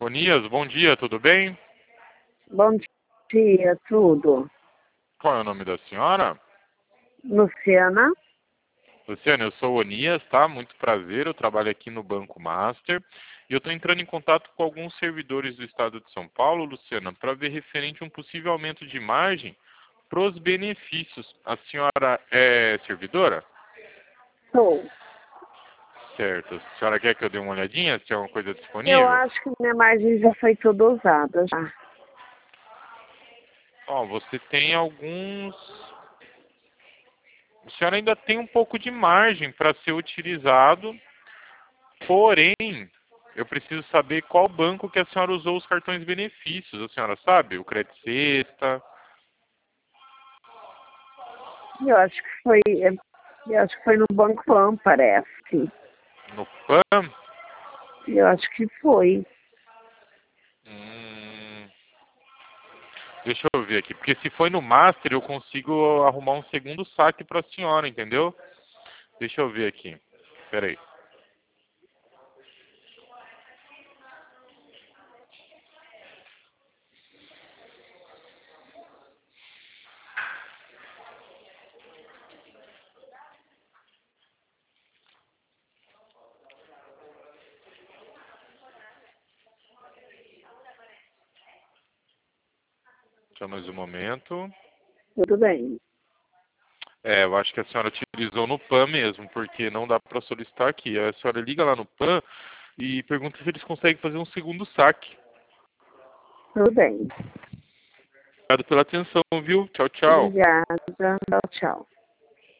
Onias, bom dia, tudo bem? Bom dia, tudo. Qual é o nome da senhora? Luciana? Luciana, eu sou o Onias, tá? Muito prazer, eu trabalho aqui no Banco Master e eu estou entrando em contato com alguns servidores do estado de São Paulo, Luciana, para ver referente a um possível aumento de margem para os benefícios. A senhora é servidora? Sou. Certo. A senhora quer que eu dê uma olhadinha se tem alguma coisa Eu disponível? acho que minha margem já foi toda usada já. Ó, você tem alguns. A senhora ainda tem um pouco de margem para ser utilizado, porém, eu preciso saber qual banco que a senhora usou os cartões benefícios. A senhora sabe? O Crédito Sexta, Eu acho que foi, eu acho que foi no Banco Pan, parece. no PAN. Eu acho que foi. Hum, deixa eu ver aqui, porque se foi no Master eu consigo arrumar um segundo saque para a senhora, entendeu? Deixa eu ver aqui. Peraí. Só mais um momento. Tudo bem. É, eu acho que a senhora utilizou no PAN mesmo, porque não dá para solicitar aqui. A senhora liga lá no PAN e pergunta se eles conseguem fazer um segundo saque. Tudo bem. Obrigado pela atenção, viu? Tchau, tchau. Obrigada. Tchau, tchau.